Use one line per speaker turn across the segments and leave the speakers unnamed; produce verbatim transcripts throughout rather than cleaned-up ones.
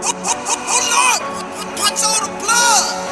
Hold up! Punch on the plug!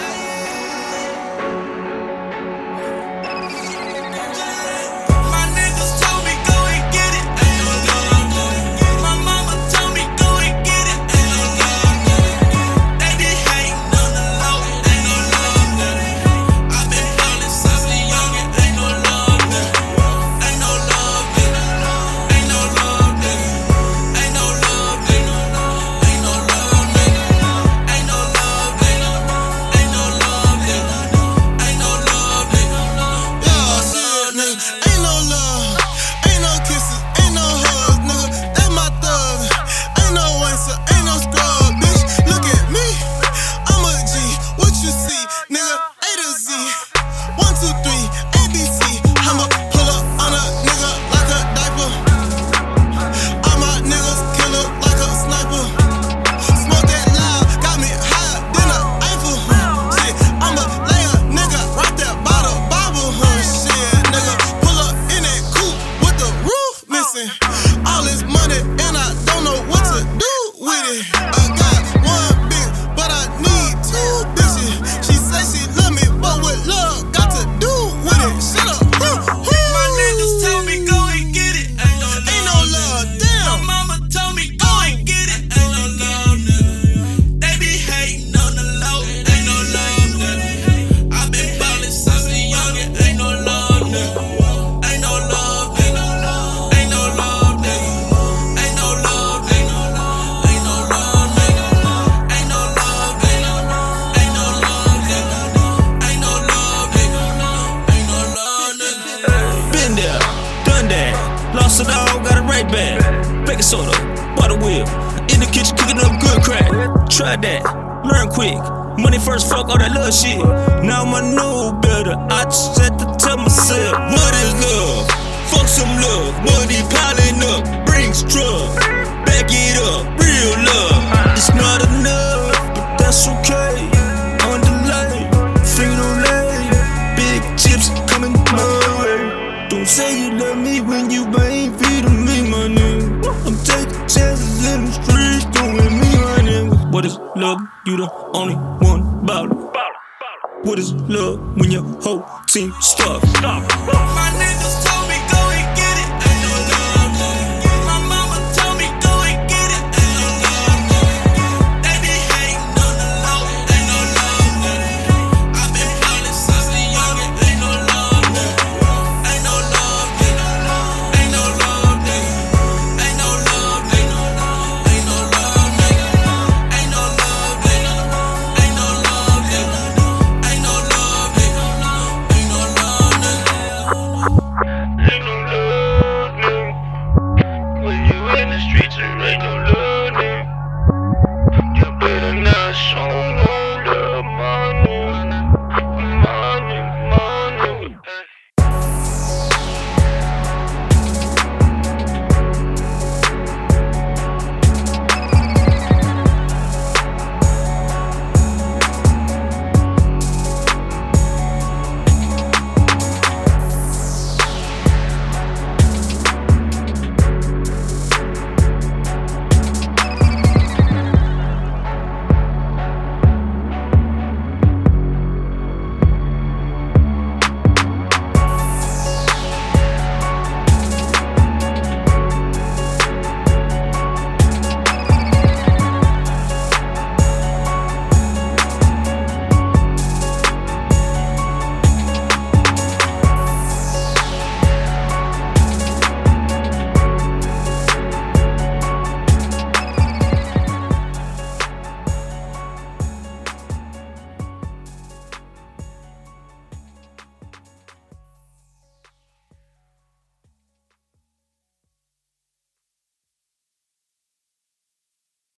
All this money and I don't know what to do with it. I got one bitch, but I need two bitches. She say she love me, but what love got to do with it? Shut up. Woo, woo.
My niggas told me go and get it. Ain't no love,
Ain't no love, damn.
My mama told me go and get it. Ain't no love, nigga. They be hating on the low. Ain't no love, nigga. I been ballin' since a youngin'. Ain't no love, nigga. Ain't no love, nigga. Ain't no love, nigga. Ain't no love, nigga. Ain't no love, nigga. Ain't no love, nigga. Ain't no love, nigga. Ain't no love, nigga. Ain't no love, nigga.
Been there, done that. Lost it all, got it right back. Baking soda, butter wheel. In the kitchen cooking up good crack. Try that, learn quick. Money first, fuck all that love shit. Now I know better. I just had to tell myself, what is love? Fuck some love. Money piling up, brings trouble. Back it up, real love. It's not enough, but that's okay. On delay, finger lay. Big chips coming my way. Don't say you love me when you ain't feeding me, my nigga. I'm taking chances in the streets, doing me, my nigga. What is love? You the only one about it. What is love when your whole team stuck?
My niggas